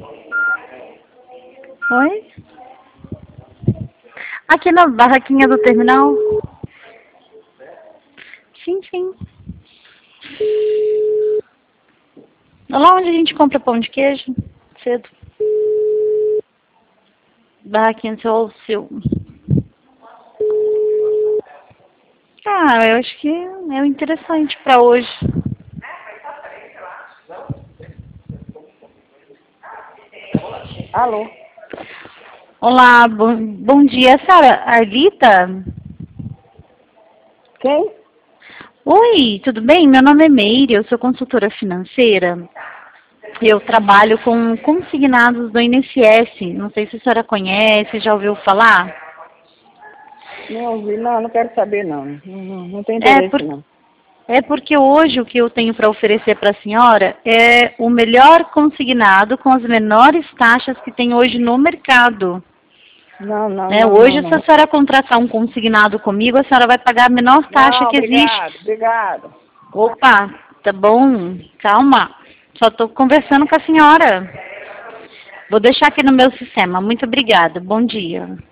Oi? Aqui na barraquinha do terminal? Sim, sim. Lá onde a gente compra pão de queijo, cedo. Barraquinha do seu. Ah, eu acho que é interessante para hoje. Alô? Olá, bom dia, Sara. Arlita? Quem? Oi, tudo bem? Meu nome é Meire, eu sou consultora financeira. Eu trabalho com consignados do INSS. Não sei se a senhora conhece, já ouviu falar? Não ouvi, não quero saber não. Não tem interesse não. É porque hoje o que eu tenho para oferecer para a senhora é o melhor consignado com as menores taxas que tem hoje no mercado. Não. Hoje, se a senhora contratar um consignado comigo, a senhora vai pagar a menor taxa que existe. Obrigado. Opa, tá bom, calma. Só estou conversando com a senhora. Vou deixar aqui no meu sistema. Muito obrigada. Bom dia.